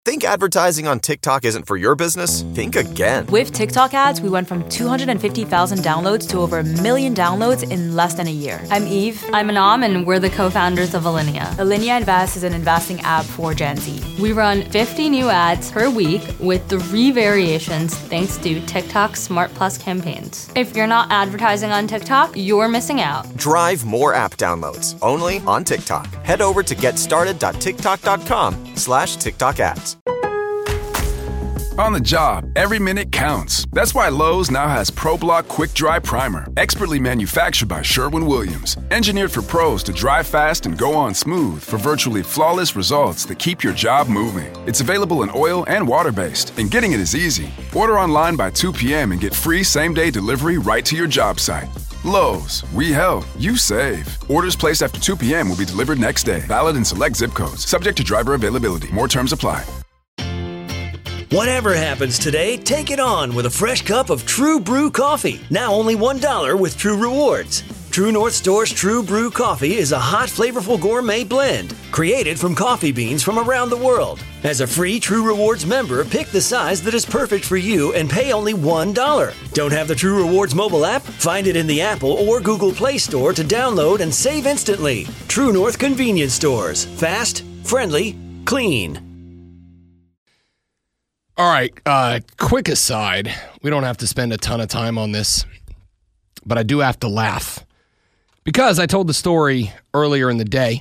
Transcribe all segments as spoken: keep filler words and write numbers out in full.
Think advertising on TikTok isn't for your business? Think again. With TikTok ads, we went from two hundred fifty thousand downloads to over a million downloads in less than a year. I'm Eve. I'm Anam, and we're the co-founders of Alinea. Alinea Invest is an investing app for Gen Z. We run fifty new ads per week with three variations thanks to TikTok Smart Plus campaigns. If you're not advertising on TikTok, you're missing out. Drive more app downloads only on TikTok. Head over to getstarted.tiktok.com slash TikTok ads. On the job, every minute counts. That's why Lowe's now has ProBlock Quick Dry Primer, expertly manufactured by Sherwin-Williams. Engineered for pros to dry fast and go on smooth for virtually flawless results that keep your job moving. It's available in oil and water-based, and getting it is easy. Order online by two p.m. and get free same-day delivery right to your job site. Lowe's, we help, you save. Orders placed after two p.m. will be delivered next day. Valid in select zip codes. Subject to driver availability. More terms apply. Whatever happens today, take it on with a fresh cup of True Brew coffee. Now only one dollar with True Rewards. True North Store's True Brew coffee is a hot, flavorful gourmet blend created from coffee beans from around the world. As a free True Rewards member, pick the size that is perfect for you and pay only one dollar. Don't have the True Rewards mobile app? Find it in the Apple or Google Play Store to download and save instantly. True North Convenience Stores. Fast, friendly, clean. All right, uh, quick aside. We don't have to spend a ton of time on this, but I do have to laugh because I told the story earlier in the day.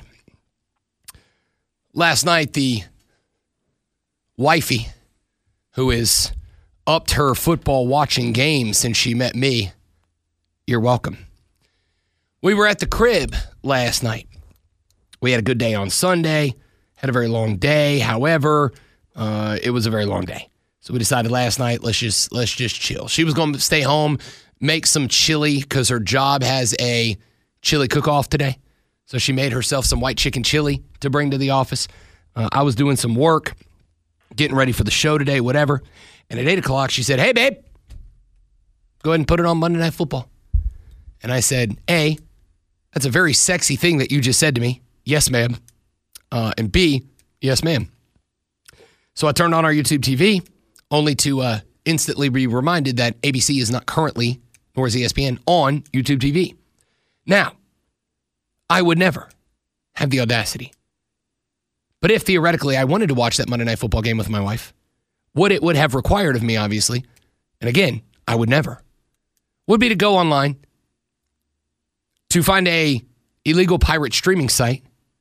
Last night, the wifey, who is upped her football watching game since she met me, you're welcome. We were at the crib last night. We had a good day on Sunday, had a very long day. However, Uh, it was a very long day. So we decided last night, let's just let's just chill. She was going to stay home, make some chili because her job has a chili cook-off today. So she made herself some white chicken chili to bring to the office. Uh, I was doing some work, getting ready for the show today, whatever. And at eight o'clock, she said, hey, babe, go ahead and put it on Monday Night Football. And I said, A, that's a very sexy thing that you just said to me. Yes, ma'am. Uh, and B, yes, ma'am. So I turned on our YouTube T V, only to uh, instantly be reminded that A B C is not currently, nor is E S P N, on YouTube T V. Now, I would never have the audacity. But if theoretically I wanted to watch that Monday Night Football game with my wife, what it would have required of me, obviously, and again, I would never, would be to go online to find a illegal pirate streaming site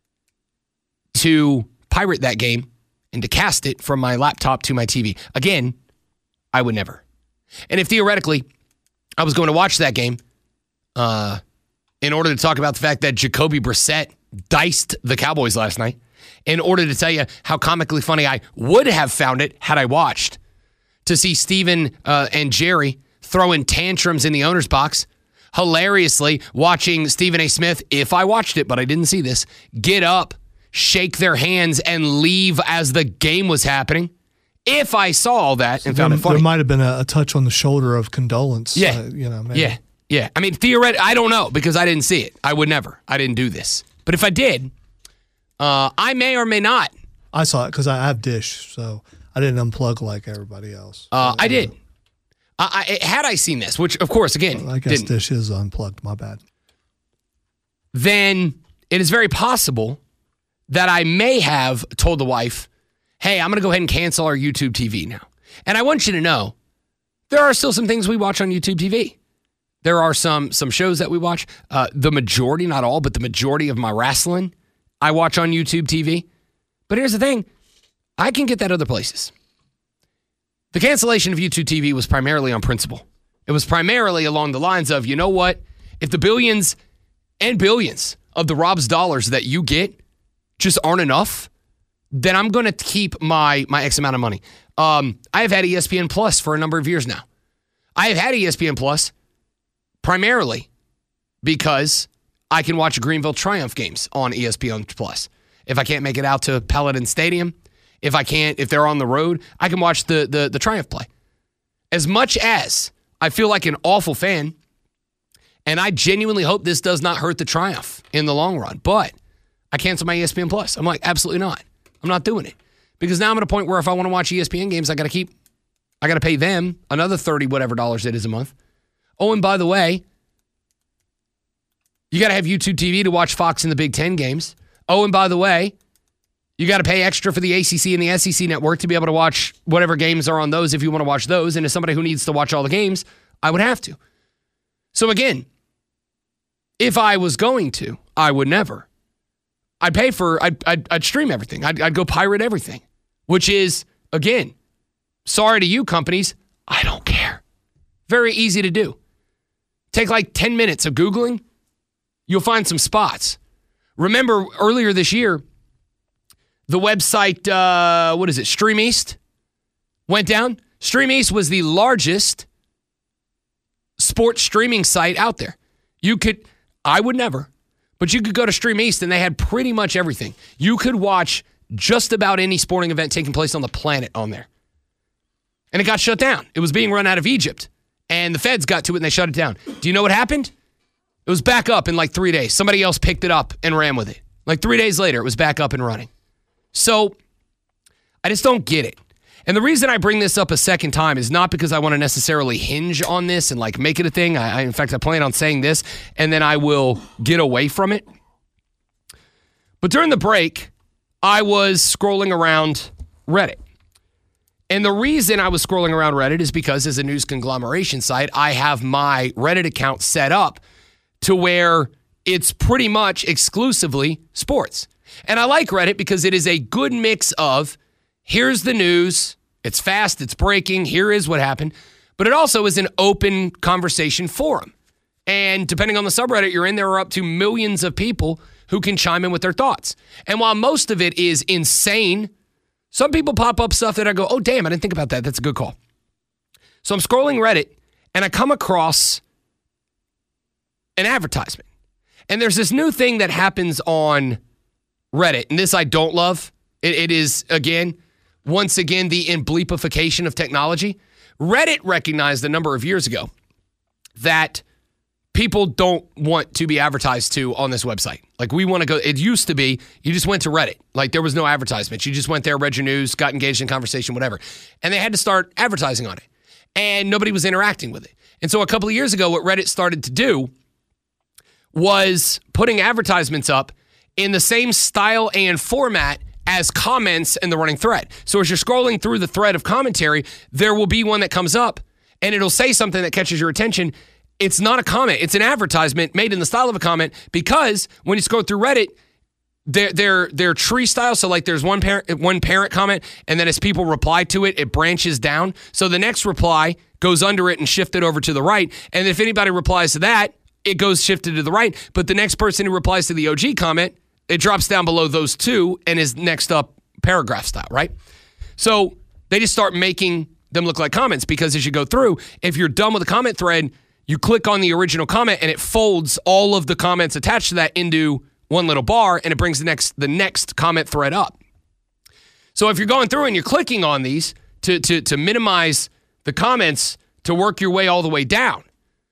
to pirate that game and to cast it from my laptop to my T V. Again, I would never. And if theoretically I was going to watch that game uh, in order to talk about the fact that Jacoby Brissett diced the Cowboys last night, in order to tell you how comically funny I would have found it had I watched, to see Steven uh, and Jerry throwing tantrums in the owner's box, hilariously watching Stephen A. Smith, if I watched it, but I didn't see this, get up, shake their hands, and leave as the game was happening. If I saw all that so and found there, it funny. There might have been a, a touch on the shoulder of condolence. Yeah. Uh, you know, maybe. Yeah. Yeah. I mean, theoretically, I don't know because I didn't see it. I would never. I didn't do this. But if I did, uh, I may or may not. I saw it because I have Dish, so I didn't unplug like everybody else. Uh, I did. I, I, had I seen this, which, of course, again, well, I guess didn't, Dish is unplugged. My bad. Then it is very possible that I may have told the wife, hey, I'm going to go ahead and cancel our YouTube T V now. And I want you to know, there are still some things we watch on YouTube T V. There are some some shows that we watch. Uh, the majority, not all, but the majority of my wrestling I watch on YouTube T V. But here's the thing. I can get that other places. The cancellation of YouTube T V was primarily on principle. It was primarily along the lines of, you know what? If the billions and billions of the Rob's dollars that you get just aren't enough, then I'm going to keep my my X amount of money. Um, I have had E S P N Plus for a number of years now. I have had E S P N Plus primarily because I can watch Greenville Triumph games on E S P N Plus. If I can't make it out to Paladin Stadium, if I can't, if they're on the road, I can watch the the, the Triumph play. As much as I feel like an awful fan, and I genuinely hope this does not hurt the Triumph in the long run, but I cancel my E S P N Plus. I'm like, absolutely not. I'm not doing it. Because now I'm at a point where if I want to watch E S P N games, I got to keep, I got to pay them another thirty whatever dollars it is a month. Oh, and by the way, you got to have YouTube T V to watch Fox and the Big Ten games. Oh, and by the way, you got to pay extra for the A C C and the S E C network to be able to watch whatever games are on those if you want to watch those. And as somebody who needs to watch all the games, I would have to. So again, if I was going to, I would never. I'd pay for, I'd, I'd, I'd stream everything. I'd, I'd go pirate everything, which is, again, sorry to you companies, I don't care. Very easy to do. Take like ten minutes of Googling, you'll find some spots. Remember earlier this year, the website, uh, what is it, Stream East went down. Stream East was the largest sports streaming site out there. You could, I would never, but you could go to Stream East and they had pretty much everything. You could watch just about any sporting event taking place on the planet on there. And it got shut down. It was being run out of Egypt. And the feds got to it and they shut it down. Do you know what happened? It was back up in like three days. Somebody else picked it up and ran with it. Like three days later, it was back up and running. So I just don't get it. And the reason I bring this up a second time is not because I want to necessarily hinge on this and like make it a thing. I, I in fact, I plan on saying this and then I will get away from it. But during the break, I was scrolling around Reddit. And the reason I was scrolling around Reddit is because as a news conglomeration site, I have my Reddit account set up to where it's pretty much exclusively sports. And I like Reddit because it is a good mix of here's the news, it's fast, it's breaking, here is what happened, but it also is an open conversation forum. And depending on the subreddit you're in, there are up to millions of people who can chime in with their thoughts. And while most of it is insane, some people pop up stuff that I go, oh, damn, I didn't think about that. That's a good call. So I'm scrolling Reddit, and I come across an advertisement. And there's this new thing that happens on Reddit, and this I don't love. It, it is, again, once again, the bleepification of technology. Reddit recognized a number of years ago that people don't want to be advertised to on this website. Like, we want to go, it used to be, you just went to Reddit. Like, there was no advertisements. You just went there, read your news, got engaged in conversation, whatever. And they had to start advertising on it. And nobody was interacting with it. And so a couple of years ago, what Reddit started to do was putting advertisements up in the same style and format as comments in the running thread. So as you're scrolling through the thread of commentary, there will be one that comes up, and it'll say something that catches your attention. It's not a comment. It's an advertisement made in the style of a comment because when you scroll through Reddit, they're, they're, they're tree style. So like there's one parent, one parent comment, and then as people reply to it, it branches down. So the next reply goes under it and shifted over to the right. And if anybody replies to that, it goes shifted to the right. But the next person who replies to the O G comment, it drops down below those two and is next up paragraph style, right? So they just start making them look like comments because as you go through, if you're done with the comment thread, you click on the original comment and it folds all of the comments attached to that into one little bar and it brings the next the next comment thread up. So if you're going through and you're clicking on these to, to, to minimize the comments to work your way all the way down,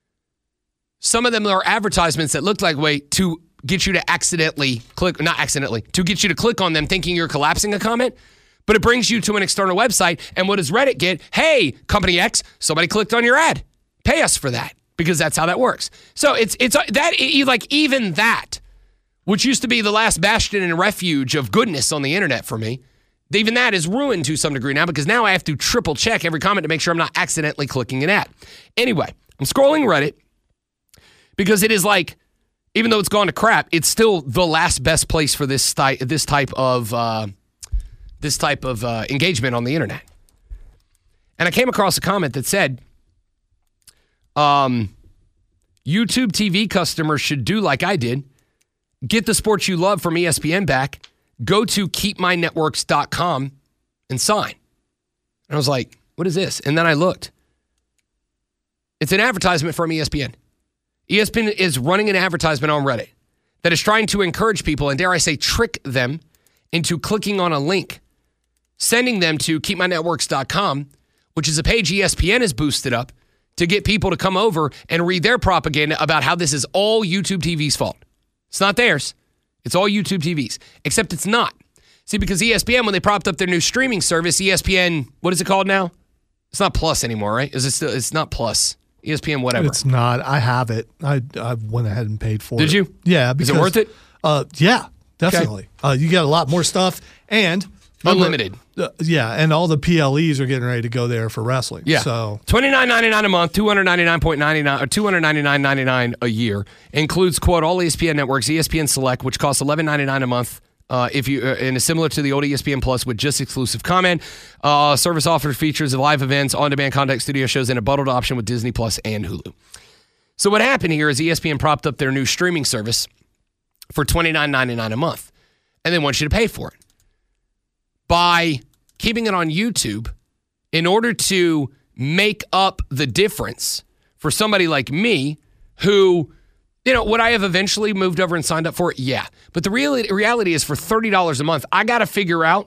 some of them are advertisements that look like a way to get you to accidentally click, not accidentally, to get you to click on them thinking you're collapsing a comment, but it brings you to an external website. And what does Reddit get? Hey, Company X, somebody clicked on your ad. Pay us for that. Because that's how that works. So it's it's that like even that, which used to be the last bastion and refuge of goodness on the internet for me, even that is ruined to some degree now because now I have to triple check every comment to make sure I'm not accidentally clicking an ad. Anyway, I'm scrolling Reddit because it is like, even though it's gone to crap, it's still the last best place for this type this type of uh, this type of uh, engagement on the internet. And I came across a comment that said, Um, YouTube T V customers should do like I did. Get the sports you love from E S P N back. Go to keep my networks dot com and sign. And I was like, what is this? And then I looked. It's an advertisement from E S P N. E S P N is running an advertisement on Reddit that is trying to encourage people, and dare I say, trick them into clicking on a link, sending them to keep my networks dot com, which is a page E S P N has boosted up to get people to come over and read their propaganda about how this is all YouTube T V's fault. It's not theirs. It's all YouTube T V's, except it's not. See, because E S P N, when they propped up their new streaming service, E S P N, what is it called now? It's not Plus anymore, right? Is it still? It's not Plus. E S P N, whatever. It's not. I have it. I I went ahead and paid for Did it. Did you? Yeah. Because, is it worth it? Uh, yeah, definitely. Okay. Uh, you get a lot more stuff and unlimited. Uh, yeah, and all the P L Es are getting ready to go there for wrestling. Yeah. So twenty-nine ninety-nine a month, two hundred ninety-nine ninety-nine or two hundred ninety-nine ninety-nine a year. Includes quote all E S P N networks, E S P N Select, which costs eleven ninety-nine a month. Uh, if you uh, and is similar to the old E S P N Plus with just exclusive comment. Uh, service offers features of live events, on-demand content, studio shows, and a bundled option with Disney Plus and Hulu. So what happened here is E S P N propped up their new streaming service for twenty-nine ninety-nine a month, and they want you to pay for it by keeping it on YouTube in order to make up the difference for somebody like me who. You know, would I have eventually moved over and signed up for it? Yeah. But the real reality is for thirty dollars a month, I got to figure out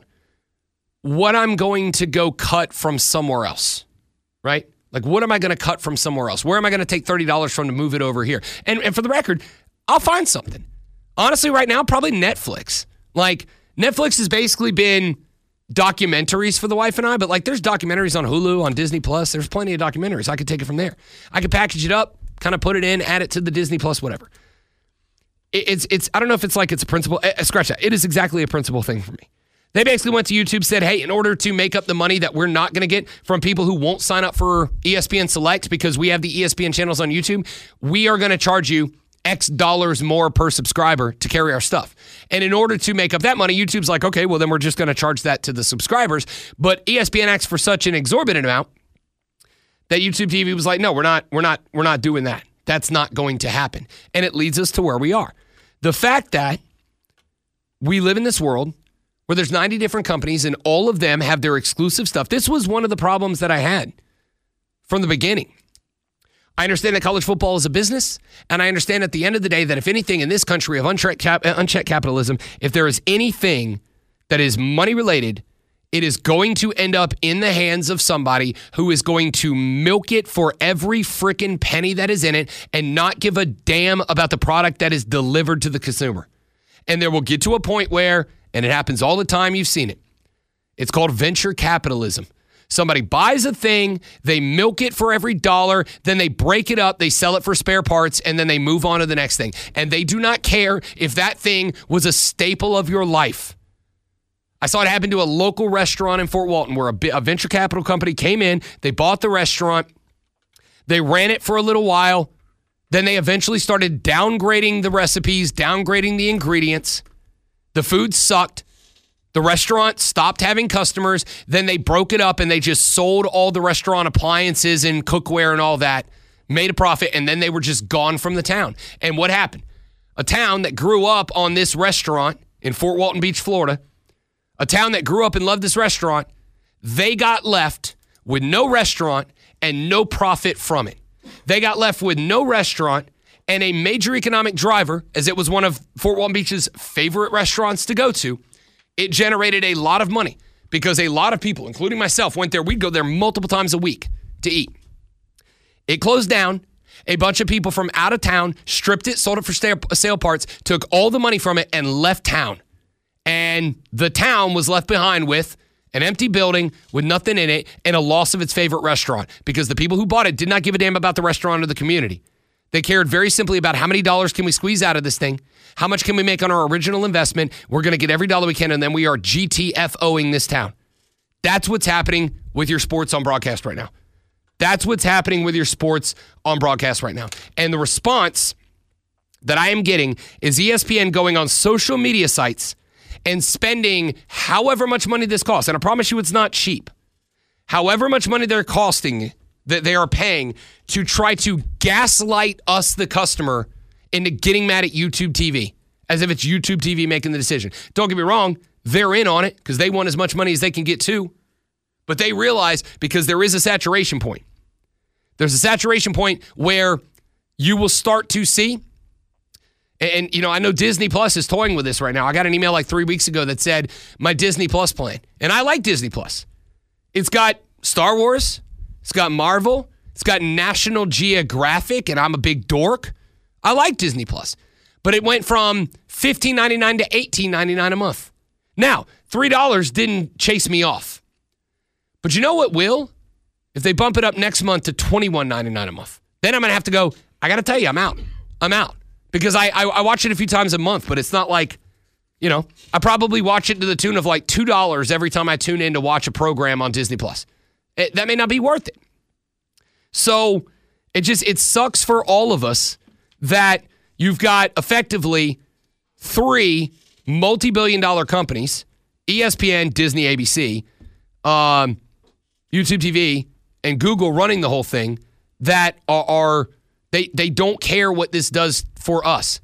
what I'm going to go cut from somewhere else, right? Like, what am I going to cut from somewhere else? Where am I going to take thirty dollars from to move it over here? And, and for the record, I'll find something. Honestly, right now, probably Netflix. Like, Netflix has basically been documentaries for the wife and I, but like there's documentaries on Hulu, on Disney Plus. There's plenty of documentaries. I could take it from there. I could package it up, kind of put it in, add it to the Disney Plus, whatever. It, it's, it's, I don't know if it's like it's a principal, uh, scratch that. It is exactly a principal thing for me. They basically went to YouTube, said, hey, in order to make up the money that we're not going to get from people who won't sign up for E S P N Select because we have the E S P N channels on YouTube, we are going to charge you X dollars more per subscriber to carry our stuff. And in order to make up that money, YouTube's like, okay, well, then we're just going to charge that to the subscribers. But E S P N asked for such an exorbitant amount that YouTube T V was like, no, we're not, we're not, we're not doing that. That's not going to happen. And it leads us to where we are. The fact that we live in this world where there's ninety different companies and all of them have their exclusive stuff. This was one of the problems that I had from the beginning. I understand that college football is a business, and I understand at the end of the day that if anything in this country of unchecked, cap- unchecked capitalism, if there is anything that is money-related, it is going to end up in the hands of somebody who is going to milk it for every freaking penny that is in it and not give a damn about the product that is delivered to the consumer. And there will get to a point where, and it happens all the time, you've seen it, it's called venture capitalism. Somebody buys a thing, they milk it for every dollar, then they break it up, they sell it for spare parts, and then they move on to the next thing. And they do not care if that thing was a staple of your life. I saw it happen to a local restaurant in Fort Walton where a, a venture capital company came in, they bought the restaurant, they ran it for a little while, then they eventually started downgrading the recipes, downgrading the ingredients. The food sucked. The restaurant stopped having customers. Then they broke it up and they just sold all the restaurant appliances and cookware and all that, made a profit, and then they were just gone from the town. And what happened? A town that grew up on this restaurant in Fort Walton Beach, Florida, a town that grew up and loved this restaurant, they got left with no restaurant and no profit from it. They got left with no restaurant and a major economic driver, as it was one of Fort Walton Beach's favorite restaurants to go to. It generated a lot of money because a lot of people, including myself, went there. We'd go there multiple times a week to eat. It closed down. A bunch of people from out of town stripped it, sold it for sale parts, took all the money from it, and left town. And the town was left behind with an empty building with nothing in it and a loss of its favorite restaurant because the people who bought it did not give a damn about the restaurant or the community. They cared very simply about how many dollars can we squeeze out of this thing? How much can we make on our original investment? We're going to get every dollar we can, and then we are G T F O-ing this town. That's what's happening with your sports on broadcast right now. That's what's happening with your sports on broadcast right now. And the response that I am getting is E S P N going on social media sites and spending however much money this costs. And I promise you it's not cheap. However much money they're costing, that they are paying to try to gaslight us, the customer, into getting mad at YouTube T V, as if it's YouTube T V making the decision. Don't get me wrong, they're in on it because they want as much money as they can get too. But they realize because there is a saturation point. There's a saturation point where you will start to see, and, you know, I know Disney Plus is toying with this right now. I got an email like three weeks ago that said my Disney Plus plan. And I like Disney Plus. It's got Star Wars. It's got Marvel. It's got National Geographic, and I'm a big dork. I like Disney Plus. But it went from fifteen ninety-nine to eighteen ninety-nine a month. Now, three dollars didn't chase me off. But you know what will? If they bump it up next month to twenty-one ninety-nine a month, then I'm going to have to go, I got to tell you, I'm out. I'm out. Because I, I I watch it a few times a month, but it's not like, you know, I probably watch it to the tune of like two dollars every time I tune in to watch a program on Disney Plus. It, that may not be worth it. So it just, it sucks for all of us that you've got effectively three multi-billion dollar companies, E S P N, Disney, A B C, um, YouTube T V, and Google running the whole thing that are, are they they don't care what this does for us.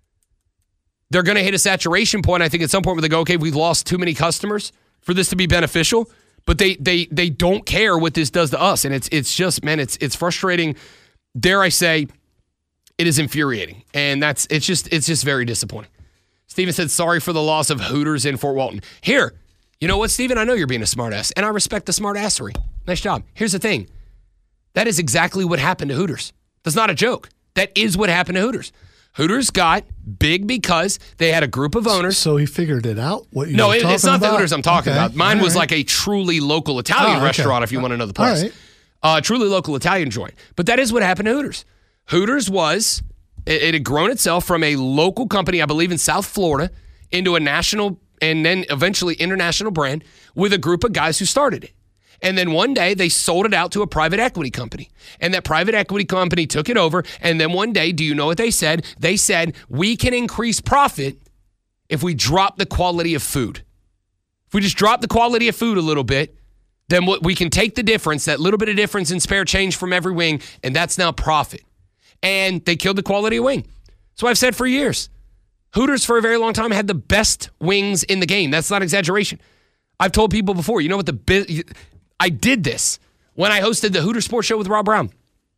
They're going to hit a saturation point, I think, at some point where they go, okay, we've lost too many customers for this to be beneficial, but they they they don't care what this does to us. And it's it's just, man, it's it's frustrating. Dare I say, it is infuriating. And that's it's just it's just very disappointing. Steven said, sorry for the loss of Hooters in Fort Walton. Here, you know what, Steven? I know you're being a smartass, and I respect the smartassery. Nice job. Here's the thing. That is exactly what happened to Hooters. That's not a joke. That is what happened to Hooters. Hooters got big because they had a group of owners. So he figured it out? What you No, were it, it's not about? the Hooters I'm talking Okay. about. Mine All was right. like a truly local Italian Oh, okay. restaurant, if you want to know the place. All right. Uh, truly local Italian joint. But that is what happened to Hooters. Hooters was, it, it had grown itself from a local company, I believe in South Florida, into a national and then eventually international brand with a group of guys who started it. And then one day they sold it out to a private equity company. And that private equity company took it over. And then one day, do you know what they said? They said, we can increase profit if we drop the quality of food. If we just drop the quality of food a little bit, then what we can take the difference, that little bit of difference in spare change from every wing, and that's now profit. And they killed the quality of wing. So I've said for years, Hooters for a very long time had the best wings in the game. That's not exaggeration. I've told people before, you know what the bi- I did this when I hosted the Hooters Sports Show with Rob Brown.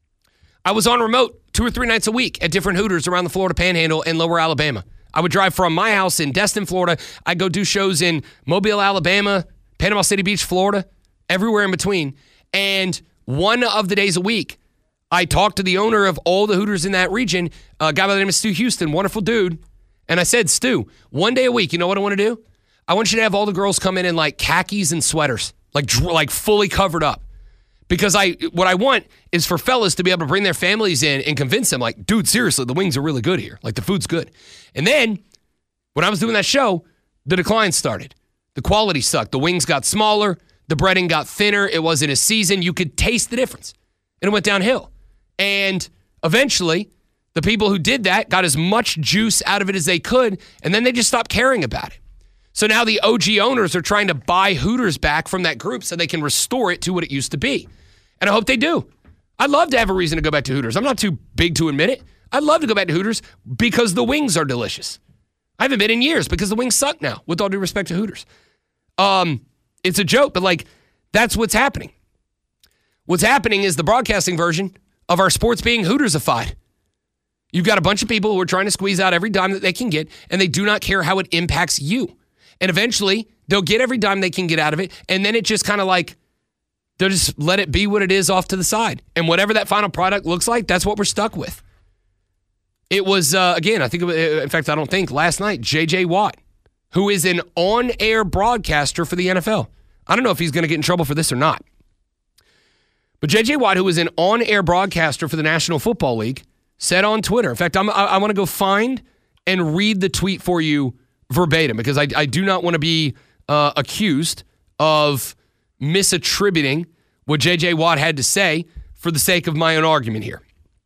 I was on remote two or three nights a week at different Hooters around the Florida Panhandle and Lower Alabama. I would drive from my house in Destin, Florida. I'd go do shows in Mobile, Alabama, Panama City Beach, Florida, everywhere in between. And one of the days a week, I talked to the owner of all the Hooters in that region, a guy by the name of Stu Houston, wonderful dude. And I said, Stu, one day a week, you know what I want to do? I want you to have all the girls come in in like khakis and sweaters. Like like fully covered up. Because I what I want is for fellas to be able to bring their families in and convince them, like, dude, seriously, the wings are really good here. Like, the food's good. And then, when I was doing that show, the decline started. The quality sucked. The wings got smaller. The breading got thinner. It wasn't as seasoned. You could taste the difference. And it went downhill. And eventually, the people who did that got as much juice out of it as they could, and then they just stopped caring about it. So now the O G owners are trying to buy Hooters back from that group so they can restore it to what it used to be. And I hope they do. I'd love to have a reason to go back to Hooters. I'm not too big to admit it. I'd love to go back to Hooters because the wings are delicious. I haven't been in years because the wings suck now, with all due respect to Hooters. Um, it's a joke, but like, that's what's happening. What's happening is the broadcasting version of our sports being Hootersified. You've got a bunch of people who are trying to squeeze out every dime that they can get, and they do not care how it impacts you. And eventually, they'll get every dime they can get out of it, and then it just kind of like, they'll just let it be what it is off to the side. And whatever that final product looks like, that's what we're stuck with. It was, uh, again, I think, it was, in fact, I don't think, last night, J J Watt, who is an on-air broadcaster for the N F L. I don't know if he's going to get in trouble for this or not. But J J Watt, who is an on-air broadcaster for the National Football League, said on Twitter, in fact, I'm, I, I want to go find and read the tweet for you verbatim, because I, I do not want to be uh, accused of misattributing what J J Watt had to say for the sake of my own argument here.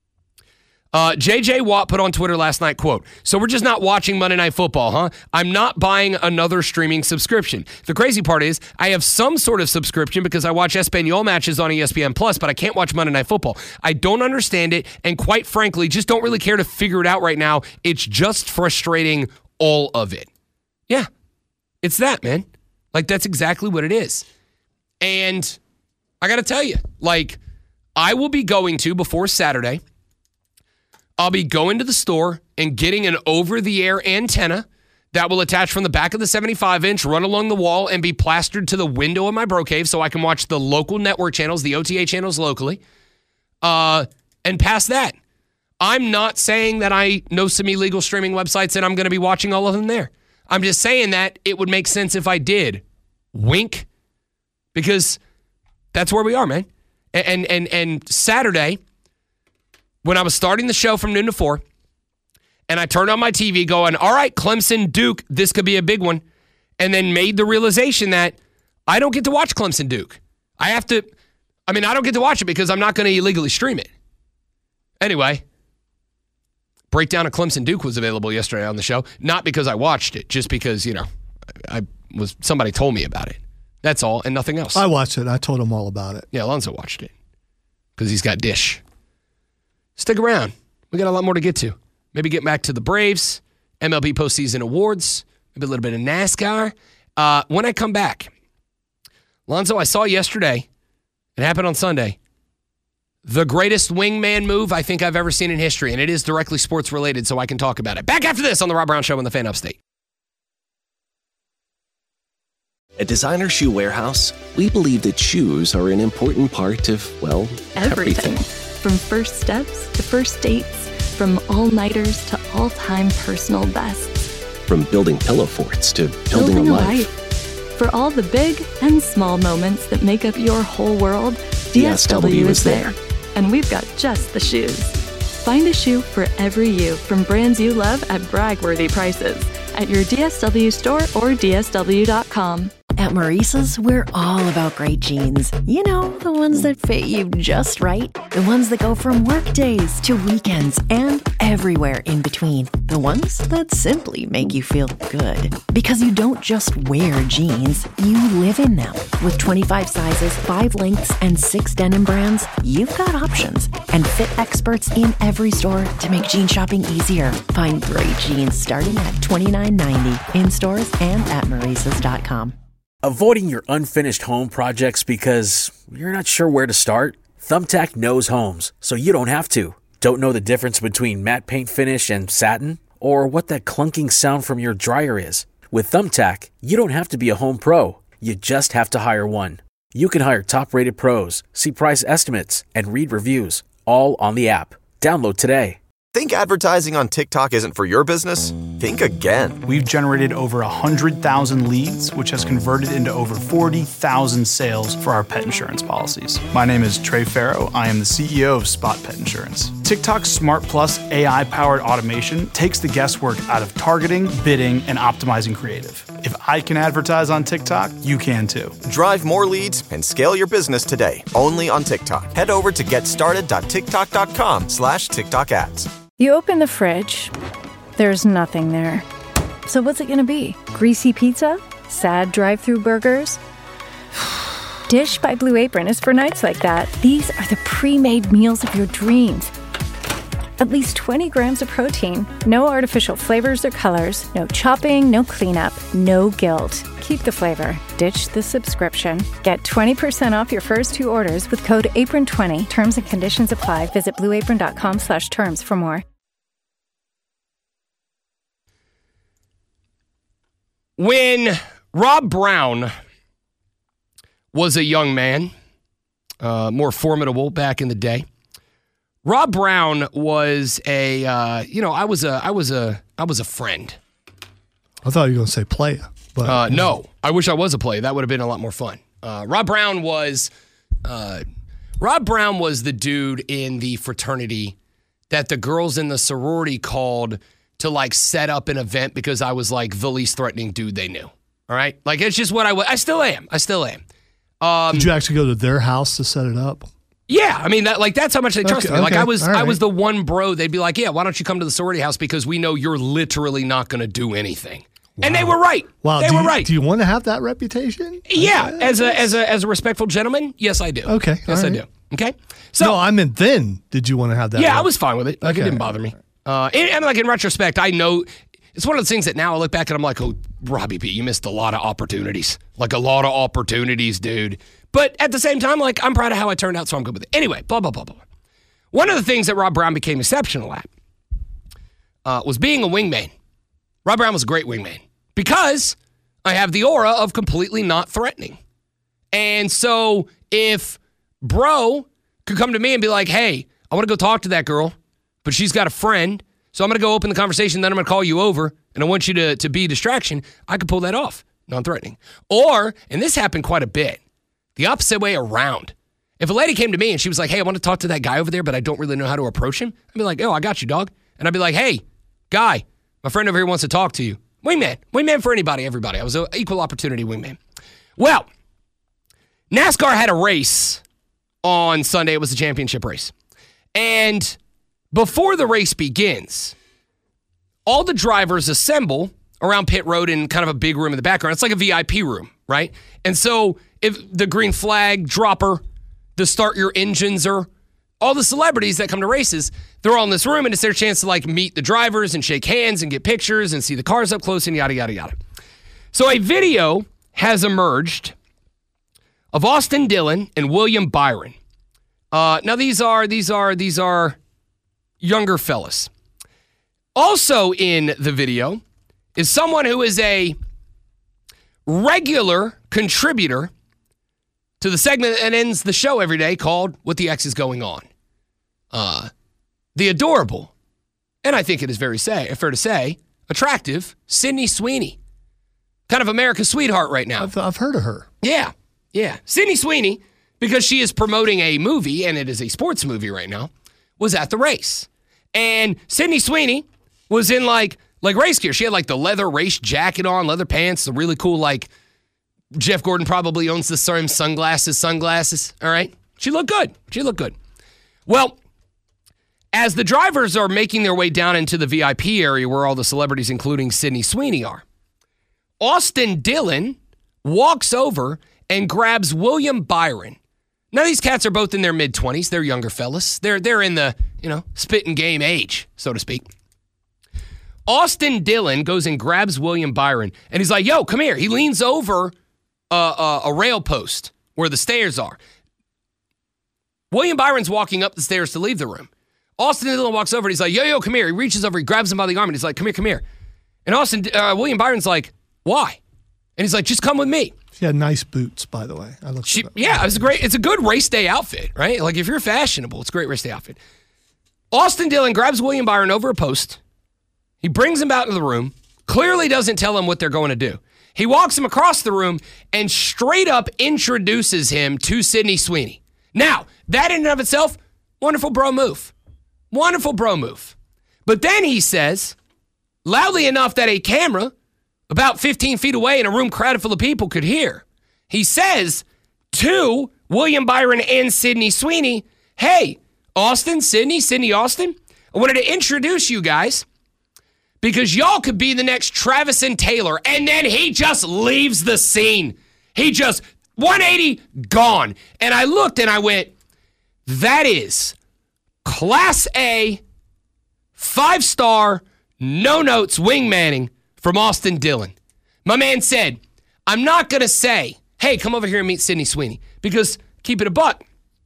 Uh, J J Watt put on Twitter last night, quote, "So we're just not watching Monday Night Football, huh? I'm not buying another streaming subscription. The crazy part is I have some sort of subscription because I watch Espanol matches on E S P N Plus, but I can't watch Monday Night Football. I don't understand it, and quite frankly, just don't really care to figure it out right now. It's just frustrating, all of it." Yeah, it's that, man. Like, that's exactly what it is. And I got to tell you, like, I will be going to, before Saturday, I'll be going to the store and getting an over-the-air antenna that will attach from the back of the seventy-five inch, run along the wall, and be plastered to the window of my bro cave so I can watch the local network channels, the O T A channels locally, uh, and past that. I'm not saying that I know some illegal streaming websites and I'm going to be watching all of them there. I'm just saying that it would make sense if I did. Wink. Because that's where we are, man. And, and, and, and Saturday, when I was starting the show from noon to four, and I turned on my T V going, all right, Clemson, Duke, this could be a big one. And then made the realization that I don't get to watch Clemson, Duke. I have to, I mean, I don't get to watch it because I'm not going to illegally stream it. Anyway, breakdown of Clemson, Duke was available yesterday on the show. Not because I watched it, just because, you know, I was somebody told me about it. That's all and nothing else. I watched it. I told him all about it. Yeah, Alonzo watched it because he's got Dish. Stick around. We got a lot more to get to. Maybe get back to the Braves, M L B postseason awards, maybe a little bit of NASCAR. Uh, when I come back, Lonzo, I saw yesterday, it happened on Sunday, the greatest wingman move I think I've ever seen in history, and it is directly sports related, so I can talk about it. Back after this on the Rob Brown Show on the Fan Upstate. At Designer Shoe Warehouse, we believe that shoes are an important part of, well, everything. everything. From first steps to first dates, from all-nighters to all-time personal bests. From building pillow forts to building, building a, a life. life. For all the big and small moments that make up your whole world, D S W is there. And we've got just the shoes. Find a shoe for every you from brands you love at brag-worthy prices at your D S W store or D S W dot com. At Maurice's, we're all about great jeans. You know, the ones that fit you just right. The ones that go from work days to weekends and everywhere in between. The ones that simply make you feel good. Because you don't just wear jeans, you live in them. With twenty-five sizes, five lengths, and six denim brands, you've got options. And fit experts in every store to make jean shopping easier. Find great jeans starting at twenty-nine ninety in stores and at Maurice's dot com. Avoiding your unfinished home projects because you're not sure where to start? Thumbtack knows homes, so you don't have to. Don't know the difference between matte paint finish and satin? Or what that clunking sound from your dryer is? With Thumbtack, you don't have to be a home pro. You just have to hire one. You can hire top-rated pros, see price estimates, and read reviews, all on the app. Download today. Think advertising on TikTok isn't for your business? Think again. We've generated over one hundred thousand leads, which has converted into over forty thousand sales for our pet insurance policies. My name is Trey Farrow. I am the C E O of Spot Pet Insurance. TikTok's Smart Plus A I-powered automation takes the guesswork out of targeting, bidding, and optimizing creative. If I can advertise on TikTok, you can too. Drive more leads and scale your business today, only on TikTok. Head over to getstarted.tiktok.com slash TikTok ads. You open the fridge, there's nothing there. So what's it gonna be? Greasy pizza? Sad drive-thru burgers? Dish by Blue Apron is for nights like that. These are the pre-made meals of your dreams. At least twenty grams of protein, no artificial flavors or colors, no chopping, no cleanup, no guilt. Keep the flavor. Ditch the subscription. Get twenty percent off your first two orders with code apron twenty. Terms and conditions apply. Visit blueapron.com slash terms for more. When Rob Brown was a young man, uh, more formidable back in the day, Rob Brown was a, uh, you know, I was a, I was a, I was a friend. I thought you were going to say player. But uh, no, I wish I was a player. That would have been a lot more fun. Uh, Rob Brown was, uh, Rob Brown was the dude in the fraternity that the girls in the sorority called to like set up an event because I was like the least threatening dude they knew. All right, like it's just what I was. I still am. I still am. Um, Did you actually go to their house to set it up? Yeah, I mean that. Like that's how much they trusted okay, me. Like okay, I was, right. I was the one bro. They'd be like, "Yeah, why don't you come to the sorority house because we know you're literally not going to do anything." Wow. And they were right. Wow, they do were you, right. Do you want to have that reputation? Yeah, okay, as a as a as a respectful gentleman, yes, I do. Okay, yes, right. I do. Okay, so no, I meant then. Did you want to have that? Yeah, rep- I was fine with it. Like okay. it didn't bother me. Uh, and, and like in retrospect, I know it's one of those things that now I look back and I'm like, oh, Robbie P, you missed a lot of opportunities. Like a lot of opportunities, dude. But at the same time, like I'm proud of how I turned out, so I'm good with it. Anyway, blah blah blah blah. One of the things that Rob Brown became exceptional at uh, was being a wingman. Rob Brown was a great wingman because I have the aura of completely not threatening. And so if bro could come to me and be like, hey, I want to go talk to that girl, but she's got a friend, so I'm going to go open the conversation, then I'm going to call you over, and I want you to, to be a distraction, I could pull that off, non-threatening. Or, and this happened quite a bit, the opposite way around. If a lady came to me and she was like, hey, I want to talk to that guy over there, but I don't really know how to approach him, I'd be like, oh, I got you, dog. And I'd be like, hey, guy, my friend over here wants to talk to you. Wingman. Wingman for anybody, everybody. I was an equal opportunity wingman. Well, NASCAR had a race on Sunday. It was a championship race. And before the race begins, all the drivers assemble around pit road in kind of a big room in the background. It's like a V I P room, right? And so if the green flag dropper, the start your engines, or all the celebrities that come to races, they're all in this room, and it's their chance to like meet the drivers and shake hands and get pictures and see the cars up close and yada, yada, yada. So a video has emerged of Austin Dillon and William Byron. Uh, now these are, these are, these are younger fellas. Also in the video is someone who is a regular contributor to the segment that ends the show every day called What the X is Going On. Uh, the adorable, and I think it is very say, fair to say, attractive Sydney Sweeney. Kind of America's sweetheart right now. I've, I've heard of her. Yeah, yeah. Sydney Sweeney, because she is promoting a movie, and it is a sports movie right now, was at the race. And Sydney Sweeney was in like like race gear. She had like the leather race jacket on, leather pants, the really cool like Jeff Gordon probably owns the same sunglasses, sunglasses, all right? She looked good. She looked good. Well, as the drivers are making their way down into the V I P area where all the celebrities, including Sydney Sweeney, are, Austin Dillon walks over and grabs William Byron. Now, these cats are both in their mid-twenties. They're younger fellas. They're, they're in the, you know, spitting game age, so to speak. Austin Dillon goes and grabs William Byron, and he's like, yo, come here. He leans over Uh, uh, a rail post where the stairs are. William Byron's walking up the stairs to leave the room. Austin Dillon walks over and he's like, yo, yo, come here. He reaches over, he grabs him by the arm and he's like, come here, come here. And Austin, uh, William Byron's like, why? And he's like, just come with me. She had nice boots, by the way. I looked she, yeah, it was a great, it's a good race day outfit, right? Like if you're fashionable, it's a great race day outfit. Austin Dillon grabs William Byron over a post. He brings him out into the room, clearly doesn't tell him what they're going to do. He walks him across the room and straight up introduces him to Sydney Sweeney. Now, that in and of itself, wonderful bro move. Wonderful bro move. But then he says, loudly enough that a camera about fifteen feet away in a room crowded full of people could hear, he says to William Byron and Sydney Sweeney, hey, Austin, Sydney, Sydney, Austin, I wanted to introduce you guys because y'all could be the next Travis and Taylor. And then he just leaves the scene. He just, one eighty, gone. And I looked and I went, that is Class A, five-star, no-notes wingmanning from Austin Dillon. My man said, I'm not going to say, hey, come over here and meet Sydney Sweeney. Because, keep it a buck,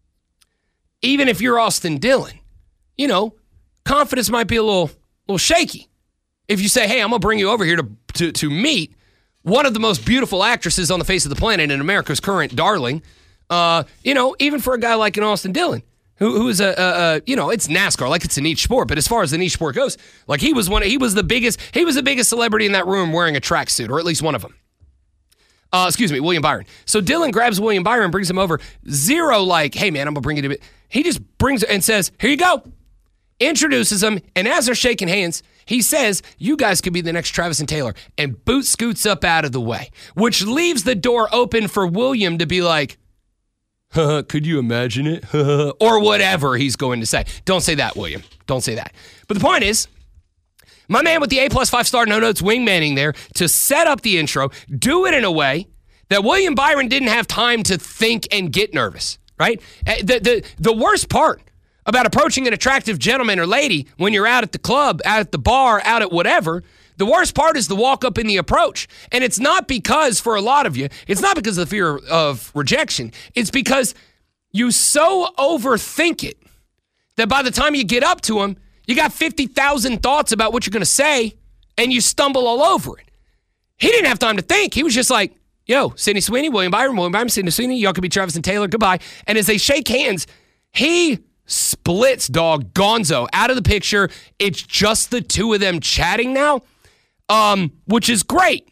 even if you're Austin Dillon, you know, confidence might be a little, little shaky. If you say, hey, I'm going to bring you over here to, to, to meet one of the most beautiful actresses on the face of the planet and America's current darling, uh, you know, even for a guy like an Austin Dillon, who who is a, a, a, you know, it's NASCAR, like it's a niche sport, but as far as the niche sport goes, like he was one, he was the biggest, he was the biggest celebrity in that room wearing a tracksuit, or at least one of them. Uh, excuse me, William Byron. So Dillon grabs William Byron, brings him over. Zero like, hey man, I'm going to bring you to it. He just brings it and says, here you go. Introduces him, and as they're shaking hands, he says, you guys could be the next Travis and Taylor, and boot scoots up out of the way, which leaves the door open for William to be like, huh, could you imagine it? Or whatever he's going to say. Don't say that, William. Don't say that. But the point is, my man with the A-plus five-star no-notes wingmanning there to set up the intro, do it in a way that William Byron didn't have time to think and get nervous, right? The, the, the worst part about approaching an attractive gentleman or lady when you're out at the club, out at the bar, out at whatever, the worst part is the walk up in the approach. And it's not because, for a lot of you, it's not because of the fear of rejection. It's because you so overthink it that by the time you get up to him, you got fifty thousand thoughts about what you're going to say, and you stumble all over it. He didn't have time to think. He was just like, yo, Sydney Sweeney, William Byron, William Byron, Sydney Sweeney, y'all could be Travis and Taylor, goodbye. And as they shake hands, he splits, dog, gonzo, out of the picture. It's just the two of them chatting now. um, which is great,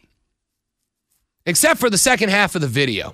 except for the second half of the video.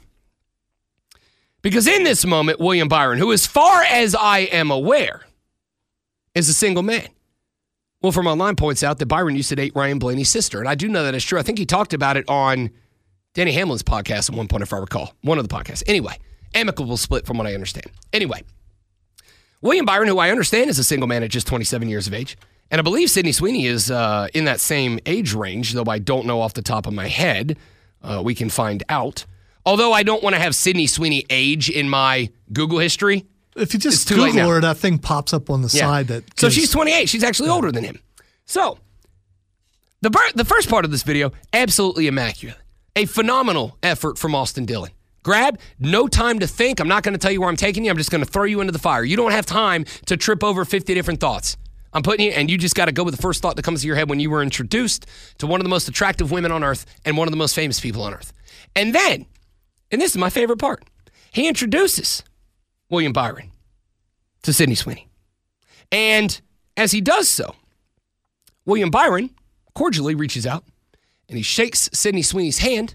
Because in this moment, William Byron, who as far as I am aware, is a single man. Wolfram Online points out that Byron used to date Ryan Blaney's sister, and I do know that is true. I think he talked about it on Danny Hamlin's podcast at one point, if I recall. One of the podcasts. Anyway, amicable split from what I understand. Anyway, William Byron, who I understand is a single man at just twenty-seven years of age, and I believe Sydney Sweeney is uh, in that same age range, though I don't know off the top of my head. Uh, we can find out. Although I don't want to have Sydney Sweeney age in my Google history. If you just Google her, that thing pops up on the yeah. side. That So she's twenty-eight. She's actually yeah. older than him. So the ber- the first part of this video, absolutely immaculate. A phenomenal effort from Austin Dillon. Grab, no time to think. I'm not going to tell you where I'm taking you. I'm just going to throw you into the fire. You don't have time to trip over fifty different thoughts. I'm putting you, and you just got to go with the first thought that comes to your head when you were introduced to one of the most attractive women on earth and one of the most famous people on earth. And then, and this is my favorite part, he introduces William Byron to Sydney Sweeney. And as he does so, William Byron cordially reaches out and he shakes Sydney Sweeney's hand.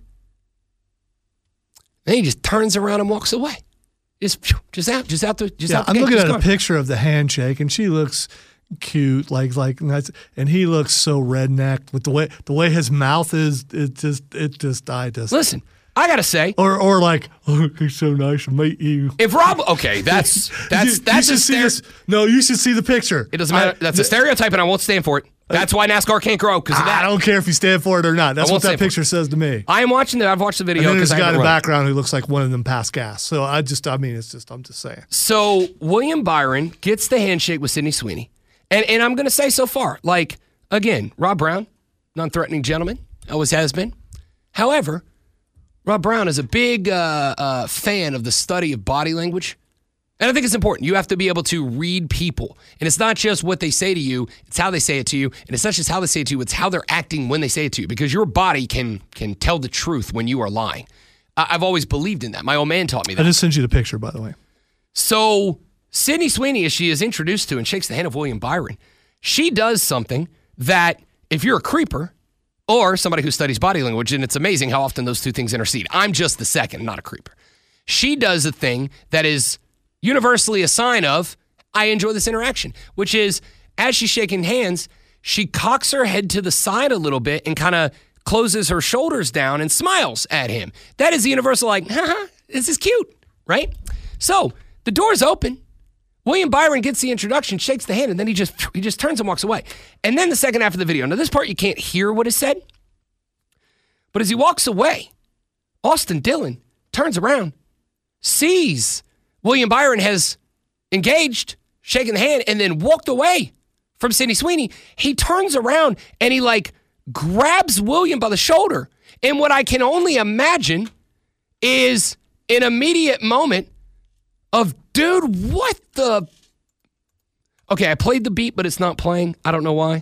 Then he just turns around and walks away. Just, just out, just out the, just yeah, out the I'm gate, looking at gone. a picture of the handshake, and she looks cute, like like, and he looks so redneck with the way the way his mouth is. It just, it just, I just listen. I gotta say, or or like, oh, it's so nice to meet you. If Rob, okay, that's that's you, that's you a should see stere- this. No, you should see the picture. It doesn't matter. I, that's a stereotype, and I won't stand for it. That's why NASCAR can't grow. Because I don't care if you stand for it or not. That's what that picture says to me. I am watching the. I've watched the video. And then there's a guy in the run. background who looks like one of them past gas. So I just, I mean, it's just, I'm just saying. So William Byron gets the handshake with Sydney Sweeney, and and I'm going to say so far, like again, Rob Brown, non-threatening gentleman, always has been. However, Rob Brown is a big uh, uh, fan of the study of body language. And I think it's important. You have to be able to read people. And it's not just what they say to you, it's how they say it to you. And it's not just how they say it to you, it's how they're acting when they say it to you. Because your body can can tell the truth when you are lying. I- I've always believed in that. My old man taught me that. I just sent you the picture, by the way. So Sydney Sweeney, as she is introduced to and shakes the hand of William Byron, she does something that if you're a creeper or somebody who studies body language, and it's amazing how often those two things intercede. I'm just the second, not a creeper. She does a thing that is universally a sign of, I enjoy this interaction, which is, as she's shaking hands, she cocks her head to the side a little bit and kind of closes her shoulders down and smiles at him. That is the universal, like, haha, this is cute, right? So the door's open. William Byron gets the introduction, shakes the hand, and then he just he just turns and walks away. And then the second half of the video. Now, this part you can't hear what is said, but as he walks away, Austin Dillon turns around, sees William Byron has engaged, shaken the hand, and then walked away from Sydney Sweeney. He turns around and he like grabs William by the shoulder. And what I can only imagine is an immediate moment of, dude, what the? Okay, I played the beat, but it's not playing. I don't know why.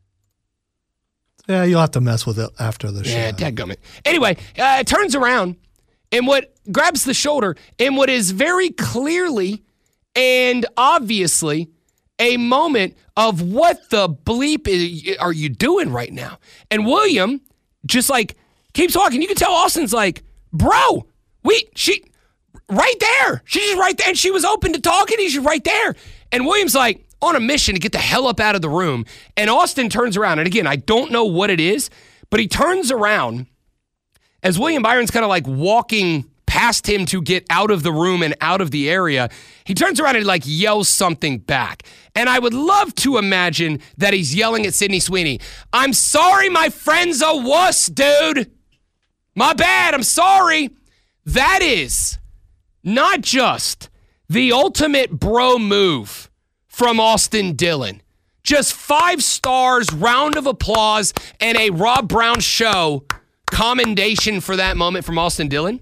Yeah, you'll have to mess with it after the show. Yeah, dadgummit. Anyway, uh, it turns around and what grabs the shoulder in what is very clearly and obviously a moment of what the bleep is, are you doing right now? And William just like keeps walking. You can tell Austin's like, bro, we, she, right there. She's just right there. And she was open to talking. He's just right there. And William's like on a mission to get the hell up out of the room. And Austin turns around. And again, I don't know what it is, but he turns around as William Byron's kind of like walking past him to get out of the room and out of the area. He turns around and like yells something back. And I would love to imagine that he's yelling at Sydney Sweeney. I'm sorry, my friend's a wuss, dude. My bad, I'm sorry. That is not just the ultimate bro move from Austin Dillon. Just five stars, round of applause, and a Rob Brown show commendation for that moment from Austin Dillon.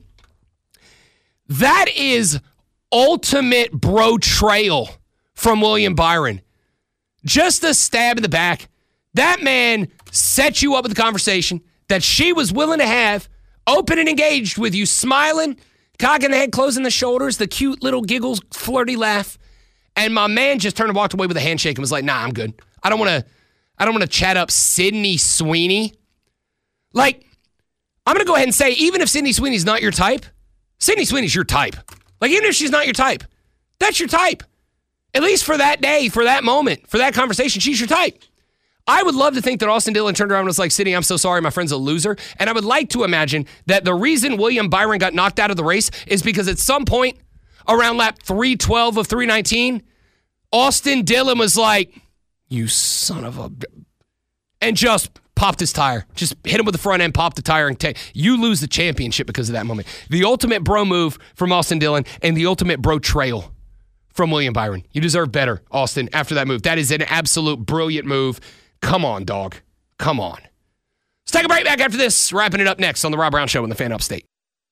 That is ultimate bro trail from William Byron. Just a stab in the back. That man set you up with a conversation that she was willing to have, open and engaged with you, smiling, cocking the head, closing the shoulders, the cute little giggles, flirty laugh. And my man just turned and walked away with a handshake and was like, nah, I'm good. I don't want to I don't want to chat up Sydney Sweeney Like, I'm going to go ahead and say, even if Sydney Sweeney's not your type, Sydney Sweeney's your type. Like, even if she's not your type, that's your type. At least for that day, for that moment, for that conversation, she's your type. I would love to think that Austin Dillon turned around and was like, Sydney, I'm so sorry, my friend's a loser. And I would like to imagine that the reason William Byron got knocked out of the race is because at some point around lap three twelve of three nineteen, Austin Dillon was like, you son of a... and just popped his tire. Just hit him with the front end, popped the tire, and take. You lose the championship because of that moment. The ultimate bro move from Austin Dillon and the ultimate bro trail from William Byron. You deserve better, Austin, after that move. That is an absolute brilliant move. Come on, dog. Come on. Let's take a break. Back after this. Wrapping it up next on The Rob Brown Show in the Fan Upstate.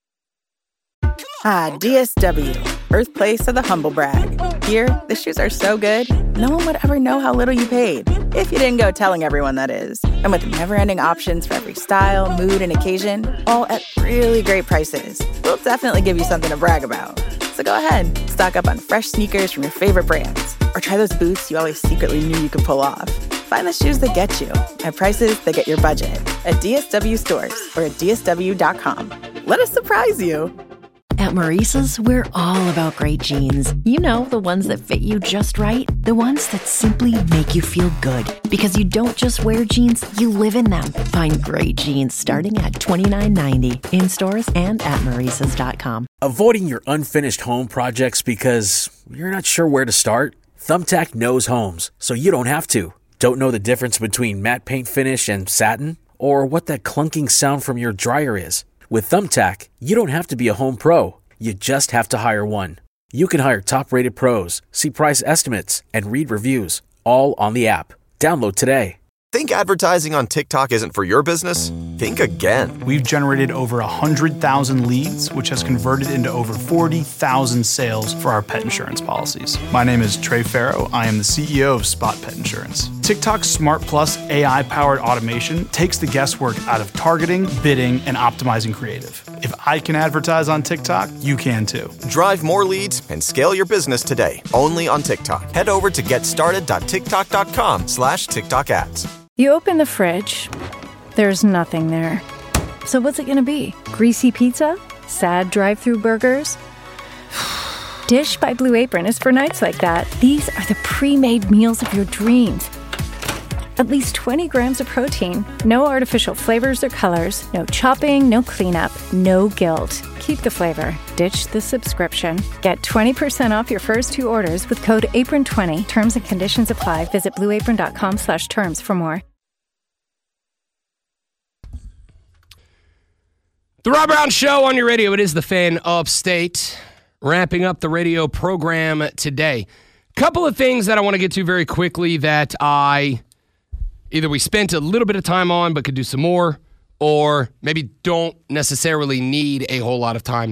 Ah, D S W, birthplace of the humble brag. Here, the shoes are so good, no one would ever know how little you paid. If you didn't go telling everyone, that is. And with never-ending options for every style, mood, and occasion, all at really great prices, we'll definitely give you something to brag about. So go ahead, stock up on fresh sneakers from your favorite brands, or try those boots you always secretly knew you could pull off. Find the shoes that get you at prices that get your budget at D S W stores or at D S W dot com. Let us surprise you. At Maurice's, we're all about great jeans. You know, the ones that fit you just right. The ones that simply make you feel good. Because you don't just wear jeans, you live in them. Find great jeans starting at twenty-nine ninety in stores and at Maurices dot com. Avoiding your unfinished home projects because you're not sure where to start? Thumbtack knows homes, so you don't have to. Don't know the difference between matte paint finish and satin? Or what that clunking sound from your dryer is? With Thumbtack, you don't have to be a home pro. You just have to hire one. You can hire top-rated pros, see price estimates, and read reviews, all on the app. Download today. Think advertising on TikTok isn't for your business? Think again. We've generated over one hundred thousand leads, which has converted into over forty thousand sales for our pet insurance policies. My name is Trey Farrow. I am the C E O of Spot Pet Insurance. TikTok's Smart Plus A I-powered automation takes the guesswork out of targeting, bidding, and optimizing creative. If I can advertise on TikTok, you can too. Drive more leads and scale your business today, only on TikTok. Head over to getstarted.tiktok.com slash TikTok ads. You open the fridge, there's nothing there. So what's it gonna be? Greasy pizza? Sad drive-through burgers? Dish by Blue Apron is for nights like that. These are the pre-made meals of your dreams. At least twenty grams of protein, no artificial flavors or colors, no chopping, no cleanup, no guilt. Keep the flavor. Ditch the subscription. Get twenty percent off your first two orders with code apron twenty. Terms and conditions apply. Visit blueapron.com slash terms for more. The Rob Brown Show on your radio. It is the Fan Upstate. Wrapping up the radio program today. Couple of things that I want to get to very quickly that I... either we spent a little bit of time on but could do some more, or maybe don't necessarily need a whole lot of time.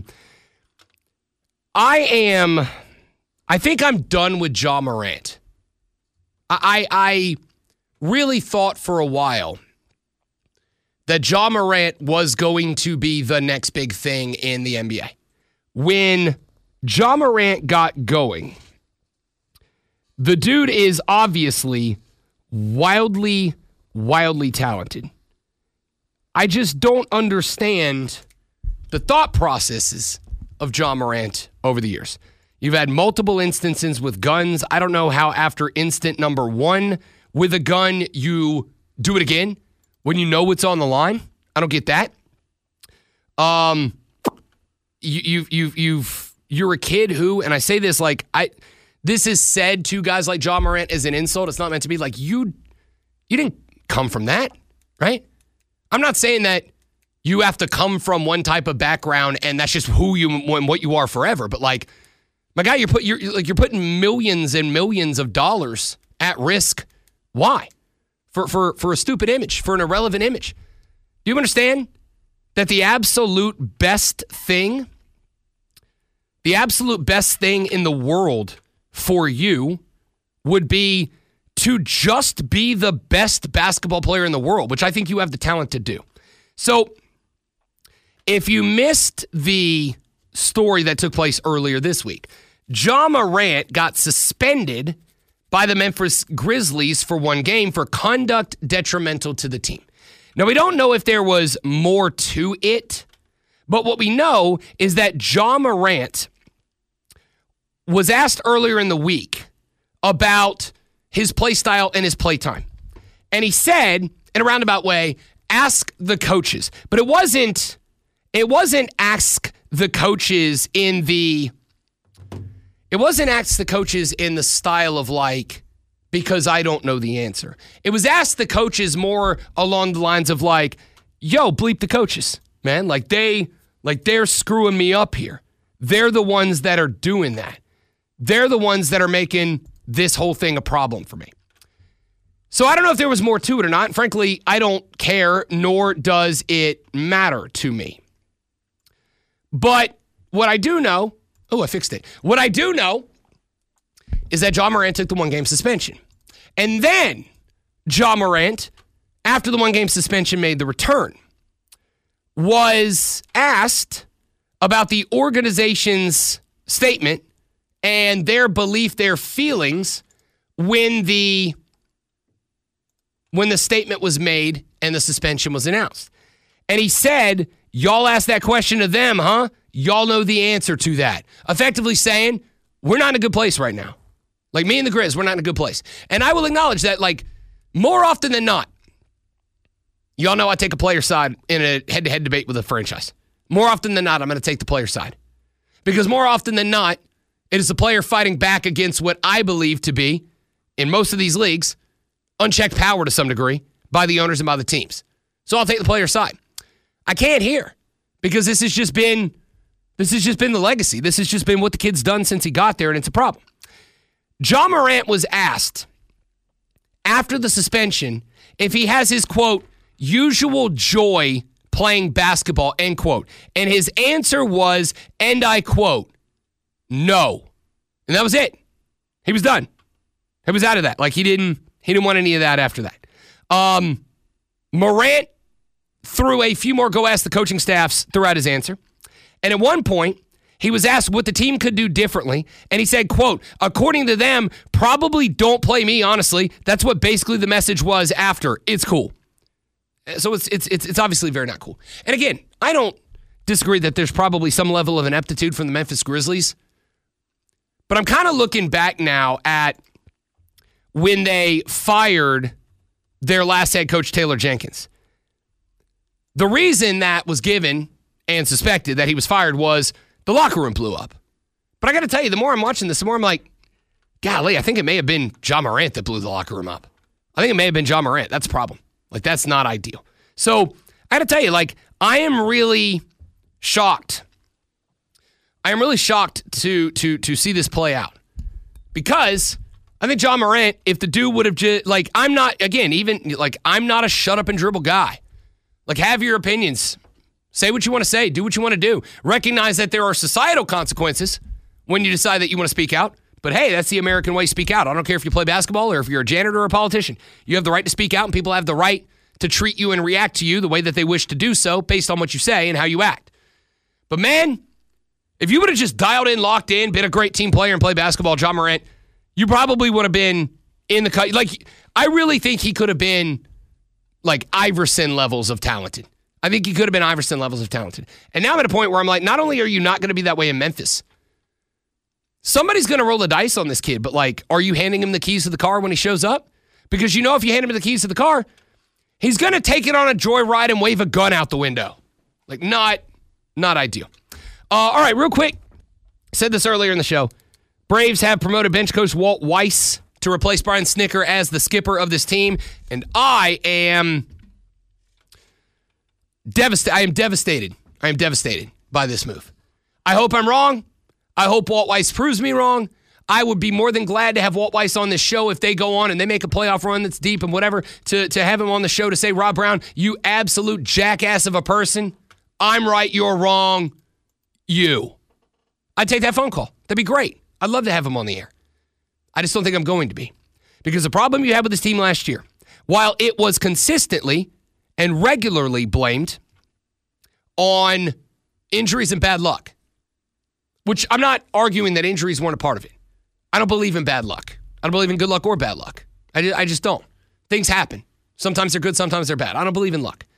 I am, I think I'm done with Ja Morant. I, I really thought for a while that Ja Morant was going to be the next big thing in the N B A. When Ja Morant got going, the dude is obviously wildly, wildly talented. I just don't understand the thought processes of Ja Morant over the years. You've had multiple instances with guns. I don't know how after instant number one with a gun, you do it again when you know what's on the line. I don't get that. Um, you, you've, you've, you've, you're a kid who, and I say this like, I, this is said to guys like Ja Morant as an insult. It's not meant to be like, you, you didn't come from that, right? I'm not saying that you have to come from one type of background and that's just who you and what you are forever. But like, my guy, you're put you're like you're putting millions and millions of dollars at risk. Why? For for for a stupid image, for an irrelevant image. Do you understand that the absolute best thing, the absolute best thing in the world for you would be to just be the best basketball player in the world, which I think you have the talent to do. So if you missed the story that took place earlier this week, Ja Morant got suspended by the Memphis Grizzlies for one game for conduct detrimental to the team. Now, we don't know if there was more to it, but what we know is that Ja Morant was asked earlier in the week about his play style and his play time. And he said, in a roundabout way, ask the coaches. But it wasn't, it wasn't ask the coaches in the, it wasn't ask the coaches in the style of like, because I don't know the answer. It was ask the coaches more along the lines of like, yo, bleep the coaches, man. Like they, like they're screwing me up here. They're the ones that are doing that. They're the ones that are making this whole thing a problem for me. So I don't know if there was more to it or not. Frankly, I don't care, nor does it matter to me. But what I do know, oh, I fixed it. What I do know is that Ja Morant took the one-game suspension. And then Ja Morant, after the one-game suspension made the return, was asked about the organization's statement and their belief, their feelings when the when the statement was made and the suspension was announced. And he said, y'all asked that question to them, huh? Y'all know the answer to that. Effectively saying, we're not in a good place right now. Like me and the Grizz, we're not in a good place. And I will acknowledge that, like, more often than not, y'all know I take a player side in a head-to-head debate with a franchise. More often than not, I'm going to take the player side. Because more often than not, it is the player fighting back against what I believe to be, in most of these leagues, unchecked power to some degree by the owners and by the teams. So I'll take the player side. I can't here because this has just been this has just been the legacy. This has just been what the kid's done since he got there, and it's a problem. Ja Morant was asked after the suspension if he has his, quote, usual joy playing basketball, end quote. And his answer was, and I quote, no. And that was it. He was done. He was out of that. Like he didn't he didn't want any of that after that. Um, Morant threw a few more go ask the coaching staffs throughout his answer. And at one point, he was asked what the team could do differently. And he said, quote, according to them, probably don't play me, honestly. That's what basically the message was after. It's cool. So it's it's it's it's obviously very not cool. And again, I don't disagree that there's probably some level of ineptitude from the Memphis Grizzlies. But I'm kind of looking back now at when they fired their last head coach, Taylor Jenkins. The reason that was given and suspected that he was fired was the locker room blew up. But I got to tell you, the more I'm watching this, the more I'm like, golly, I think it may have been Ja Morant that blew the locker room up. I think it may have been Ja Morant. That's a problem. Like, that's not ideal. So I got to tell you, like, I am really shocked. I am really shocked to to to see this play out. Because I think Ja Morant, if the dude would have just, like, I'm not, again, even, like, I'm not a shut up and dribble guy. Like, have your opinions. Say what you want to say. Do what you want to do. Recognize that there are societal consequences when you decide that you want to speak out. But hey, that's the American way. Speak out. I don't care if you play basketball or if you're a janitor or a politician. You have the right to speak out, and people have the right to treat you and react to you the way that they wish to do so based on what you say and how you act. But man, if you would have just dialed in, locked in, been a great team player and played basketball, Ja Morant, you probably would have been in the cut. Like, I really think he could have been like Iverson levels of talented. I think he could have been Iverson levels of talented. And now I'm at a point where I'm like, not only are you not going to be that way in Memphis, somebody's going to roll the dice on this kid, but like, are you handing him the keys to the car when he shows up? Because you know if you hand him the keys to the car, he's going to take it on a joyride and wave a gun out the window. Like, not, not ideal. Uh, all right, real quick. Said this earlier in the show. Braves have promoted bench coach Walt Weiss to replace Brian Snitker as the skipper of this team. And I am devastated. I am devastated. I am devastated by this move. I hope I'm wrong. I hope Walt Weiss proves me wrong. I would be more than glad to have Walt Weiss on this show if they go on and they make a playoff run that's deep and whatever, to, to have him on the show to say, Rob Brown, you absolute jackass of a person. I'm right, you're wrong. You. I'd take that phone call. That'd be great. I'd love to have him on the air. I just don't think I'm going to be. Because the problem you had with this team last year, while it was consistently and regularly blamed on injuries and bad luck, which I'm not arguing that injuries weren't a part of it. I don't believe in bad luck. I don't believe in good luck or bad luck. I, I just don't. Things happen. Sometimes they're good, sometimes they're bad. I don't believe in luck.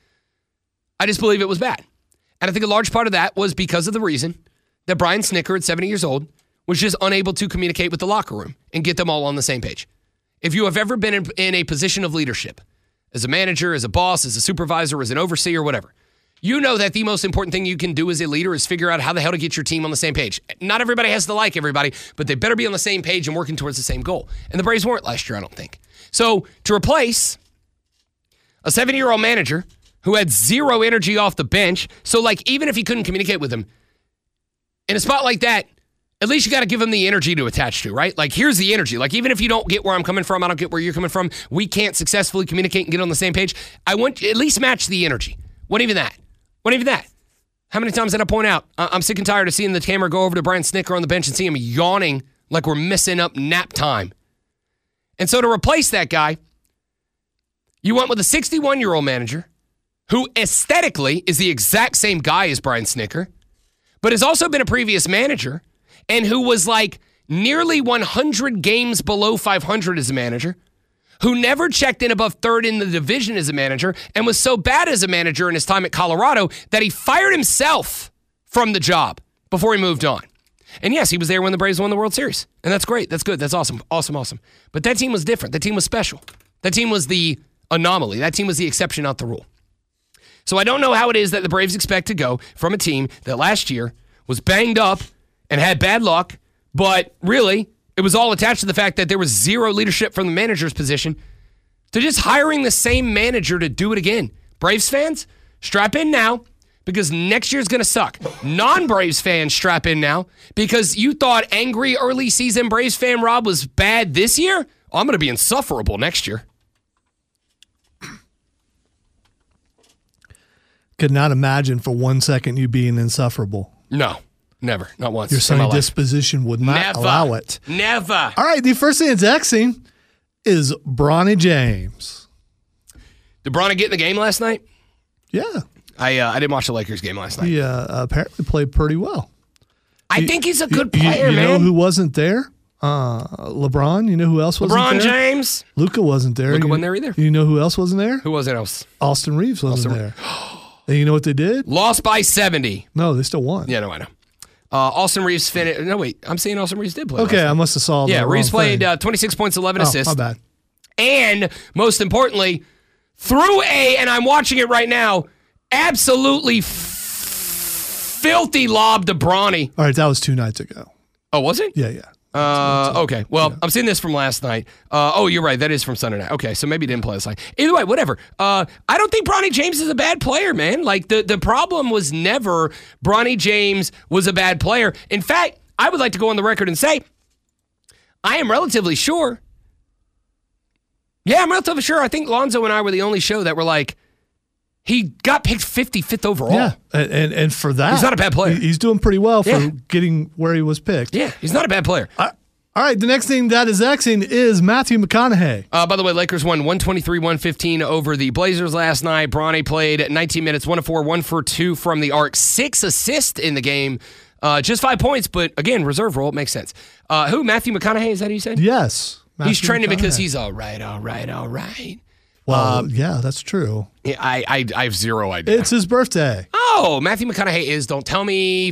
I just believe it was bad. And I think a large part of that was because of the reason that Brian Snicker at seventy years old was just unable to communicate with the locker room and get them all on the same page. If you have ever been in, in a position of leadership, as a manager, as a boss, as a supervisor, as an overseer, whatever, you know that the most important thing you can do as a leader is figure out how the hell to get your team on the same page. Not everybody has to like everybody, but they better be on the same page and working towards the same goal. And the Braves weren't last year, I don't think. So to replace a seventy-year-old manager who had zero energy off the bench, so like even if he couldn't communicate with him, in a spot like that, at least you got to give him the energy to attach to, right? Like, here's the energy. Like, even if you don't get where I'm coming from, I don't get where you're coming from, we can't successfully communicate and get on the same page. I want at least match the energy. What even that? What even that? How many times did I point out? I'm sick and tired of seeing the camera go over to Brian Snicker on the bench and see him yawning like we're missing up nap time. And so to replace that guy, you went with a sixty-one-year-old manager who aesthetically is the exact same guy as Brian Snicker, but has also been a previous manager and who was like nearly one hundred games below five hundred as a manager, who never checked in above third in the division as a manager, and was so bad as a manager in his time at Colorado that he fired himself from the job before he moved on. And yes, he was there when the Braves won the World Series. And that's great. That's good. That's awesome. Awesome, awesome. But that team was different. That team was special. That team was the anomaly. That team was the exception, not the rule. So I don't know how it is that the Braves expect to go from a team that last year was banged up and had bad luck, but really it was all attached to the fact that there was zero leadership from the manager's position, to just hiring the same manager to do it again. Braves fans, strap in now, because next year's going to suck. Non-Braves fans, strap in now, because you thought angry early season Braves fan Rob was bad this year? Oh, I'm going to be insufferable next year. Could not imagine for one second you being insufferable. No, never. Not once. Your sunny disposition would not Never. allow it. Never. All right, the first thing that's Xing is Bronny James. Did Bronny get in the game last night? Yeah. I uh, I didn't watch the Lakers game last night. He uh, apparently played pretty well. I He- think he's a good you- player, you, man. know who wasn't there? Uh, LeBron. You know who else wasn't LeBron there? James. Luka wasn't there. Luka You- wasn't there either. You know who else wasn't there? Who was it else? Austin Reeves wasn't Austin- there. And you know what they did? Lost by seventy. No, they still won. Yeah, no, I know. Uh, Austin Reeves finished. No, wait. I'm saying Austin Reeves did play. Okay, last I night. must have saw the Yeah, wrong Reeves played thing. uh, twenty-six points, eleven Oh, assists. my bad. And most importantly, threw a, and I'm watching it right now, absolutely f- filthy lob to Bronny. All right, that was two nights ago. Oh, was it? Yeah, yeah. Uh, okay. Well, I'm seeing this from last night. Uh, oh, you're right. That is from Sunday night. Okay, so maybe he didn't play last night. Either way, whatever. Uh, I don't think Bronny James is a bad player, man. Like, the, the problem was never Bronny James was a bad player. In fact, I would like to go on the record and say, I am relatively sure. Yeah, I'm relatively sure. I think Lonzo and I were the only show that were like, he got picked fifty-fifth overall. Yeah, and, and and for that, He's not a bad player. he- He's doing pretty well for Yeah. getting where he was picked. Yeah, he's not a bad player. All right, the next thing that is Xing is Matthew McConaughey. Uh, by the way, Lakers won one twenty-three one fifteen over the Blazers last night. Bronny played nineteen minutes, one to four, one for two from the arc, six assists in the game, uh, just five points, but again, reserve role, it makes sense. Uh, who, Matthew McConaughey, is that who you said? Yes. he's Matthew trending because McConaughey. he's all right, all right, all right. Well, Um, yeah, that's true. Yeah, I, I, I have zero idea. It's his birthday. Oh, Matthew McConaughey is, don't tell me,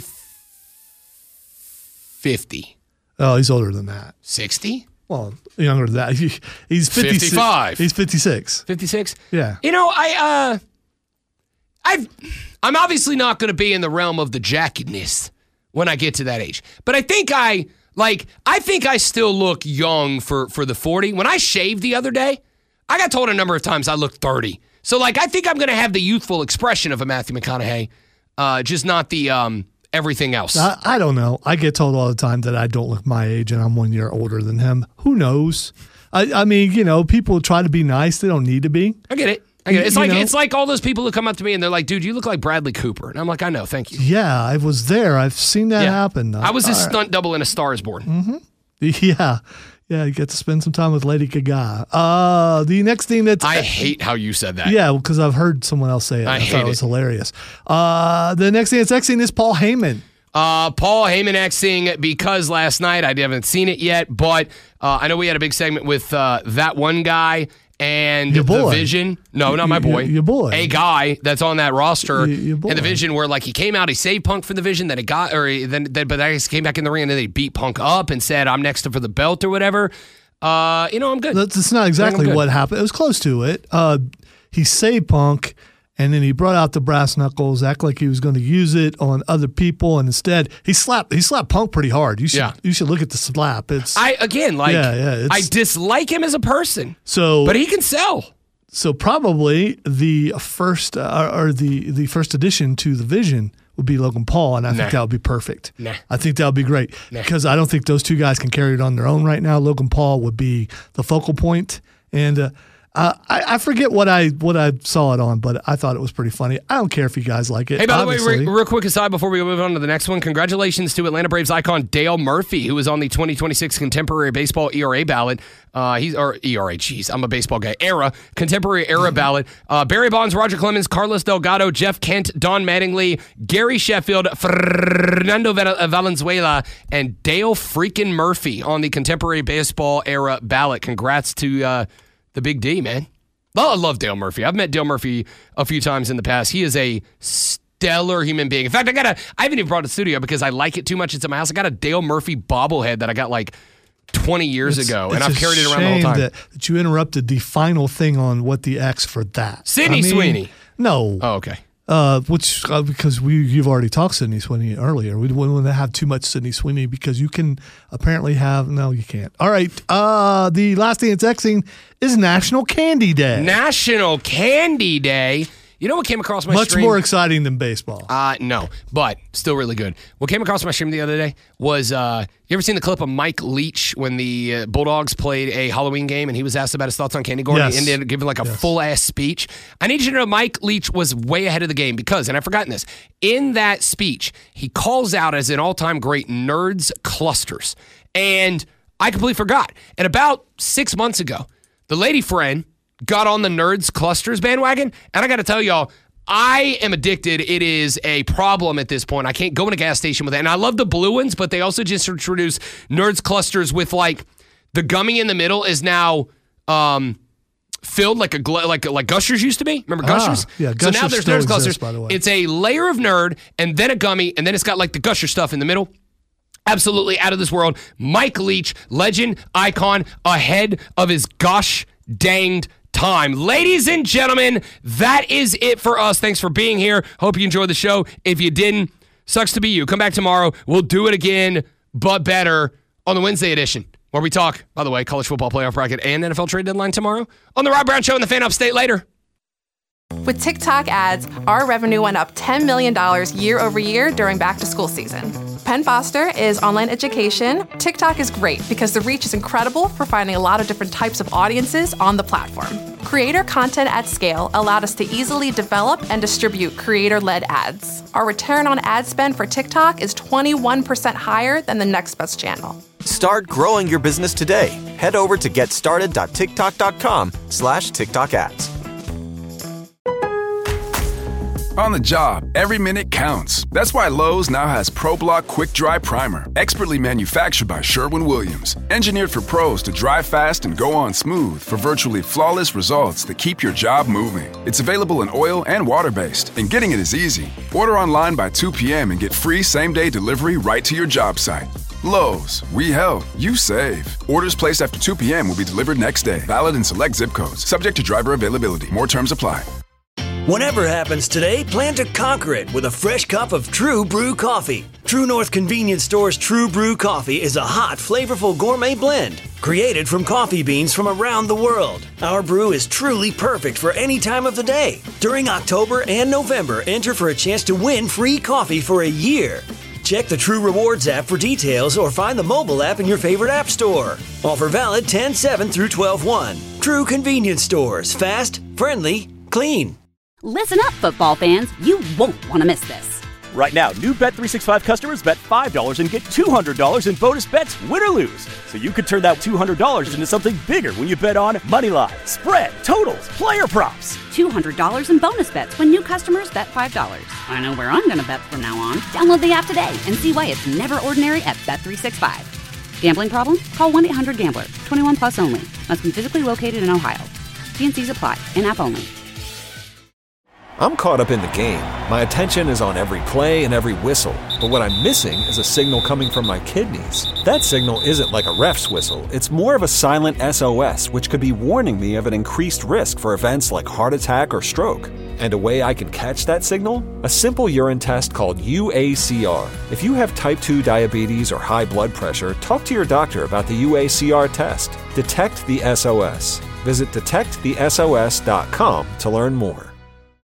fifty. Oh, he's older than that. sixty? Well, younger than that. He- He's fifty-six. fifty-five. He's fifty-six. fifty-six? Yeah. You know, I, uh, I've, I'm obviously not going to be in the realm of the jackiness when I get to that age. But I think I, like, I think I still look young for, for the forty. When I shaved the other day, I got told a number of times I look thirty. So, like, I think I'm going to have the youthful expression of a Matthew McConaughey, uh, just not the um, everything else. I, I don't know. I get told all the time that I don't look my age and I'm one year older than him. Who knows? I, I mean, you know, people try to be nice. They don't need to be. I get it. I get it. It's You like know? it's like all those people who come up to me and they're like, dude, you look like Bradley Cooper. And I'm like, I know, thank you. Yeah, I was there. I've seen that Yeah. happen. I was his All right. stunt double in A Star Is Born. Mm-hmm. Yeah. Yeah, you get to spend some time with Lady Gaga. Uh, the next thing that's... I hate how you said that. Yeah, because I've heard someone else say it. I I, hate thought it was it. hilarious. Uh, the next thing that's Xing is Paul Heyman. Uh, Paul Heyman Xing because last night I haven't seen it yet, but uh, I know we had a big segment with uh, that one guy, and Your the boy. Vision. No, not my boy. Your, your boy. A guy that's on that roster. Your, your boy. And the Vision, where like he came out, he saved Punk for the Vision, then it got, or he, then, then but I guess he came back in the ring and then they beat Punk up and said, I'm next for the belt or whatever. Uh, you know, I'm good. That's, that's not exactly what happened. It was close to it. Uh, he saved Punk, and then he brought out the brass knuckles, act like he was going to use it on other people, and instead he slapped he slapped Punk pretty hard. You should Yeah. you should look at the slap. It's I again like Yeah, yeah, it's- I dislike him as a person, so but he can sell. So probably the first uh, or the the first addition to the Vision would be Logan Paul, and I Nah. think that would be perfect. Nah. I think that would be great Nah. because I don't think those two guys can carry it on their own right now. Logan Paul would be the focal point, and uh, uh, I, I forget what I what I saw it on, but I thought it was pretty funny. I don't care if you guys like it. Hey, by the way, obviously. re- real quick aside before we move on to the next one, congratulations to Atlanta Braves icon Dale Murphy, who was on the twenty twenty-six Contemporary Baseball E R A ballot. Uh, he's or E R A, jeez, I'm a baseball guy. Era Contemporary Era ballot. Uh, Barry Bonds, Roger Clemens, Carlos Delgado, Jeff Kent, Don Mattingly, Gary Sheffield, Fernando Val- Valenzuela, and Dale freaking Murphy on the Contemporary Baseball Era ballot. Congrats to uh, the Big D, man. Well, I love Dale Murphy. I've met Dale Murphy a few times in the past. He is a stellar human being. In fact, I got a. I haven't even brought it to the studio because I like it too much. It's in my house. I got a Dale Murphy bobblehead that I got like twenty years It's- ago, and it's I've a carried it around the whole shame time. That, that you interrupted the final thing on what the X for that. Sydney I mean, Sweeney. No. Oh, okay. Uh, which uh, because we you've already talked Sydney Sweeney earlier. We don't want to have too much Sydney Sweeney because you can apparently have no, you can't. All right. Uh, the last thing that's Xing is National Candy Day. National Candy Day. You know what came across my Much stream? more exciting than baseball. Uh, no, but still really good. What came across my stream the other day was, uh, you ever seen the clip of Mike Leach when the uh, Bulldogs played a Halloween game and he was asked about his thoughts on candy corn? Yes. And he ended up giving like a Yes. full-ass speech. I need you to know Mike Leach was way ahead of the game because, and I've forgotten this, in that speech, he calls out as an all-time great Nerds Clusters. And I completely forgot. And about six months ago, the lady friend got on the Nerds Clusters bandwagon, and I got to tell y'all, I am addicted. It is a problem at this point. I can't go in a gas station with it. And I love the blue ones, but they also just introduced Nerds Clusters with like the gummy in the middle is now um, filled like a gl- like like Gushers used to be. Remember Ah, Gushers? yeah, So now Gushers there's still Nerds Clusters. exist, by the way. It's a layer of nerd and then a gummy, and then it's got like the Gusher stuff in the middle. Absolutely out of this world. Mike Leach, legend, icon, ahead of his gosh danged time. Ladies and gentlemen, that is it for us. Thanks for being here. Hope you enjoyed the show. If you didn't, sucks to be you. Come back tomorrow. We'll do it again, but better on the Wednesday edition, where we talk, by the way, college football playoff bracket and N F L trade deadline tomorrow on the Rob Brown Show and the Fan Upstate later. With TikTok ads, our revenue went up ten million dollars year over year during back to school season. Penn Foster is online education. TikTok is great because the reach is incredible for finding a lot of different types of audiences on the platform. Creator content at scale allowed us to easily develop and distribute creator-led ads. Our return on ad spend for TikTok is twenty-one percent higher than the next best channel. Start growing your business today. Head over to getstarted.tiktok.com slash TikTok ads. On the job, every minute counts. That's why Lowe's now has ProBlock Quick Dry Primer, expertly manufactured by Sherwin-Williams. Engineered for pros to dry fast and go on smooth for virtually flawless results that keep your job moving. It's available in oil and water-based, and getting it is easy. Order online by two p.m. and get free same-day delivery right to your job site. Lowe's, we help, you save. Orders placed after two p.m. will be delivered next day. Valid in select zip codes. Subject to driver availability. More terms apply. Whatever happens today, plan to conquer it with a fresh cup of True Brew coffee. True North Convenience Store's True Brew coffee is a hot, flavorful gourmet blend created from coffee beans from around the world. Our brew is truly perfect for any time of the day. During October and November, enter for a chance to win free coffee for a year. Check the True Rewards app for details or find the mobile app in your favorite app store. Offer valid ten seven through twelve one. True Convenience Stores. Fast, friendly, clean. Listen up, football fans. You won't want to miss this. Right now, new Bet three sixty-five customers bet five dollars and get two hundred dollars in bonus bets, win or lose. So you could turn that two hundred dollars into something bigger when you bet on money line, spread, totals, player props. two hundred dollars in bonus bets when new customers bet five dollars. I know where I'm going to bet from now on. Download the app today and see why it's never ordinary at Bet three sixty-five. Gambling problem? Call one eight hundred gambler. twenty-one plus only. Must be physically located in Ohio. T and C's apply. In-app only. I'm caught up in the game. My attention is on every play and every whistle. But what I'm missing is a signal coming from my kidneys. That signal isn't like a ref's whistle. It's more of a silent S O S, which could be warning me of an increased risk for events like heart attack or stroke. And a way I can catch that signal? A simple urine test called U A C R. If you have type two diabetes or high blood pressure, talk to your doctor about the U A C R test. Detect the S O S. Visit detect the S O S dot com to learn more.